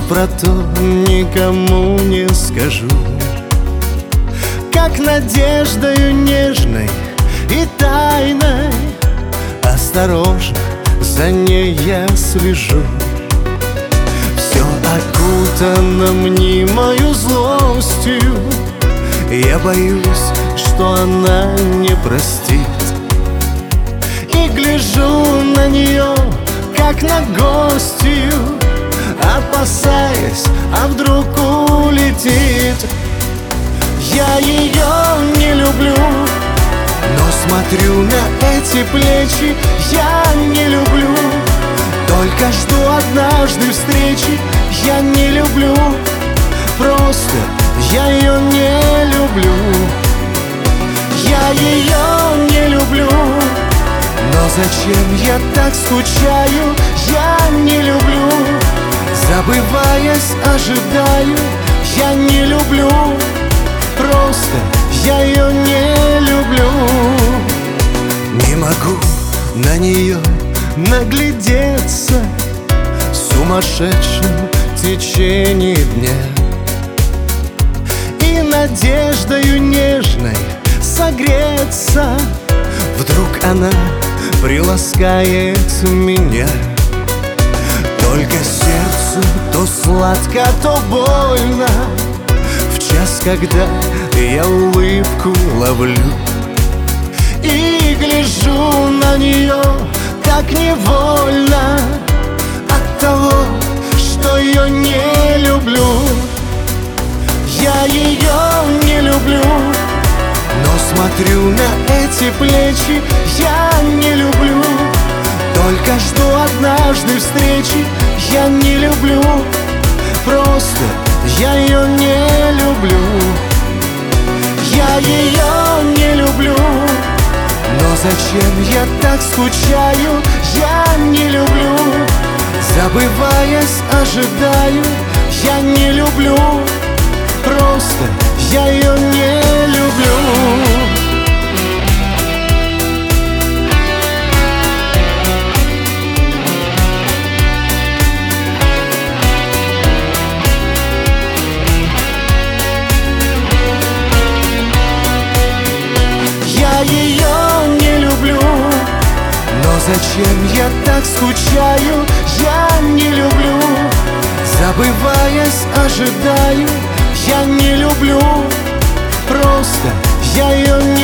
про то никому не скажу. Как надеждою нежной и тайной осторожно за ней я слежу. Все окутано мнимою злостью, я боюсь, что она не простит. И гляжу на нее, как на гостью, опасаясь, а вдруг улетит. Я ее не люблю, но смотрю на эти плечи. Я не люблю, только жду однажды встречи. Я не люблю, просто я ее не люблю. Я ее не люблю, но зачем я так скучаю? Я не люблю, забываясь, ожидаю. Я не люблю, просто я ее не люблю. Не могу на нее наглядеться в сумасшедшем течении дня, и надеждою нежной согреться вдруг она приласкает меня. Только сердцу то сладко, то больно в час, когда я улыбку ловлю и гляжу на нее так невольно от того, что ее не люблю. Я ее не люблю, но смотрю на эти плечи. Я не люблю, только жду однажды встречи. Я не люблю, просто я ее не люблю. Я ее не люблю, но зачем я так скучаю? Я не люблю, забываясь, ожидаю. Я не люблю, просто я ее не люблю. Я ее не люблю, но зачем я так скучаю? Я не люблю, забываясь, ожидаю. Я не люблю, просто я ее не люблю.